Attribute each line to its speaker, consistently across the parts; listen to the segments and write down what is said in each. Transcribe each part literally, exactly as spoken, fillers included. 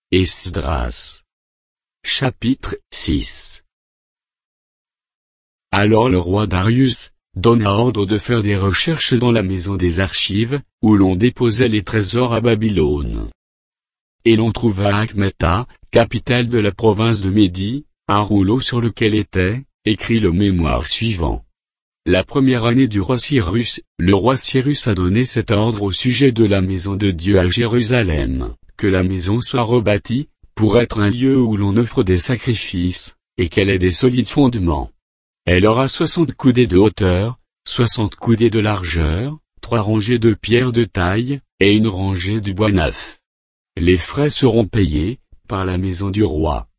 Speaker 1: Esdras. Chapitre six. Alors le roi Darius donna ordre de faire des recherches dans la maison des archives, où l'on déposait les trésors à Babylone. Et l'on trouva à Achmeta, capitale de la province de Médie, un rouleau sur lequel était écrit le mémoire suivant. La première année du roi Cyrus, le roi Cyrus a donné cet ordre au sujet de la maison de Dieu à Jérusalem, que la maison soit rebâtie, pour être un lieu où l'on offre des sacrifices, et qu'elle ait des solides fondements. Elle aura soixante coudées de hauteur, soixante coudées de largeur, trois rangées de pierres de taille, et une rangée du bois neuf. Les frais seront payés, par la maison du roi.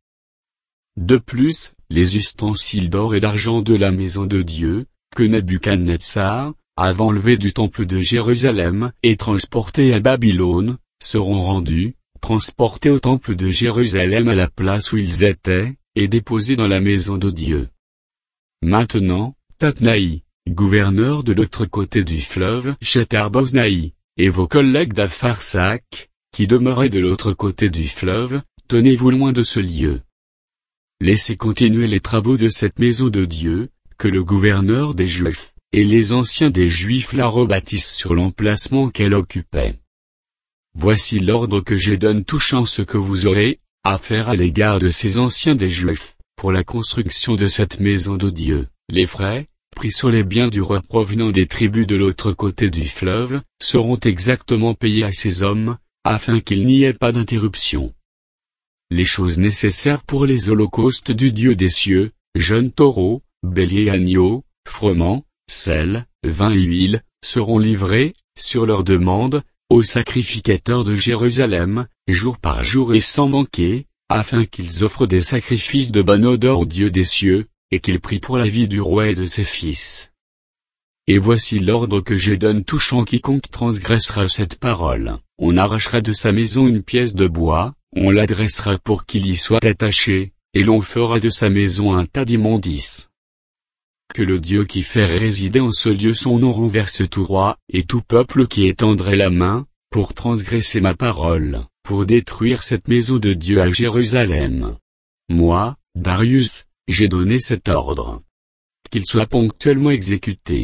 Speaker 1: De plus, les ustensiles d'or et d'argent de la maison de Dieu, que Nebuchadnezzar a enlevés du temple de Jérusalem et transportés à Babylone, seront rendus, transportés au temple de Jérusalem à la place où ils étaient, et déposés dans la maison de Dieu. Maintenant, Tatnaï, gouverneur de l'autre côté du fleuve Shethar-Boznaï, et vos collègues d'Apharsach, qui demeuraient de l'autre côté du fleuve, tenez-vous loin de ce lieu. Laissez continuer les travaux de cette maison de Dieu, que le gouverneur des Juifs, et les anciens des Juifs la rebâtissent sur l'emplacement qu'elle occupait. Voici l'ordre que je donne touchant ce que vous aurez à faire à l'égard de ces anciens des Juifs, pour la construction de cette maison de Dieu. Les frais, pris sur les biens du roi provenant des tribus de l'autre côté du fleuve, seront exactement payés à ces hommes, afin qu'il n'y ait pas d'interruption. Les choses nécessaires pour les holocaustes du Dieu des cieux, jeunes taureaux, béliers et agneaux, froment, sel, vin et huile, seront livrées, sur leur demande, aux sacrificateurs de Jérusalem, jour par jour et sans manquer, afin qu'ils offrent des sacrifices de bonne odeur au Dieu des cieux, et qu'ils prient pour la vie du roi et de ses fils. Et voici l'ordre que je donne touchant quiconque transgressera cette parole. On arrachera de sa maison une pièce de bois, on l'adressera pour qu'il y soit attaché, et l'on fera de sa maison un tas d'immondices. Que le Dieu qui fait résider en ce lieu son nom renverse tout roi, et tout peuple qui étendrait la main, pour transgresser ma parole, pour détruire cette maison de Dieu à Jérusalem. Moi, Darius, j'ai donné cet ordre. Qu'il soit ponctuellement exécuté.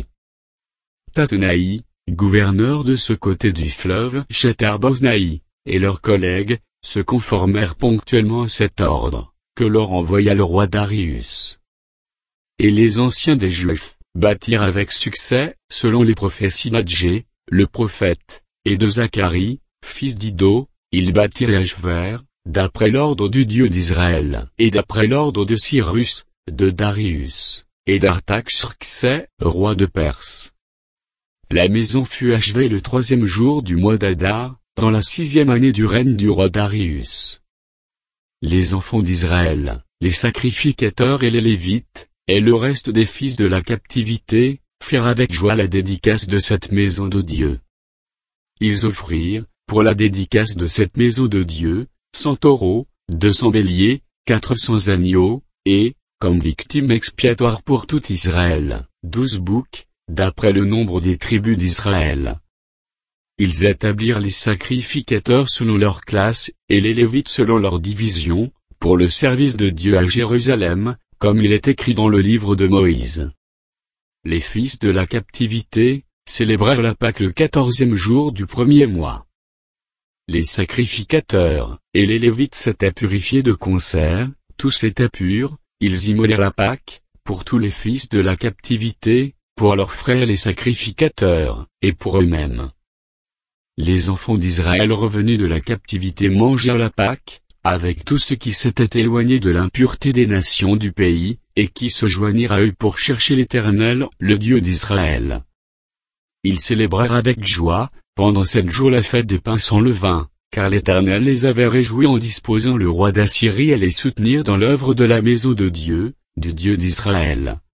Speaker 1: Tatnaï, gouverneur de ce côté du fleuve Shethar-Boznaï, et leurs collègues, se conformèrent ponctuellement à cet ordre, que leur envoya le roi Darius. Et les anciens des Juifs bâtirent avec succès, selon les prophéties d'Adjé, le prophète, et de Zacharie, fils d'Iddo, ils bâtirent Ashver, d'après l'ordre du Dieu d'Israël, et d'après l'ordre de Cyrus, de Darius, et d'Artaxerxès, roi de Perse. La maison fut achevée le troisième jour du mois d'Adar, dans la sixième année du règne du roi Darius. Les enfants d'Israël, les sacrificateurs et les Lévites, et le reste des fils de la captivité, firent avec joie la dédicace de cette maison de Dieu. Ils offrirent, pour la dédicace de cette maison de Dieu, cent taureaux, deux cents béliers, quatre cents agneaux, et, comme victime expiatoire pour tout Israël, douze boucs, d'après le nombre des tribus d'Israël. Ils établirent les sacrificateurs selon leur classe, et les Lévites selon leur division, pour le service de Dieu à Jérusalem, comme il est écrit dans le livre de Moïse. Les fils de la captivité célébrèrent la Pâque le quatorzième jour du premier mois. Les sacrificateurs et les Lévites s'étaient purifiés de concert, tous étaient purs, ils immolèrent la Pâque, pour tous les fils de la captivité, pour leurs frères les sacrificateurs, et pour eux-mêmes. Les enfants d'Israël revenus de la captivité mangèrent la Pâque, avec tous ceux qui s'étaient éloignés de l'impureté des nations du pays, et qui se joignirent à eux pour chercher l'Éternel, le Dieu d'Israël. Ils célébrèrent avec joie, pendant sept jours la fête des pains sans levain, car l'Éternel les avait réjouis en disposant le roi d'Assyrie à les soutenir dans l'œuvre de la maison de Dieu, du Dieu d'Israël.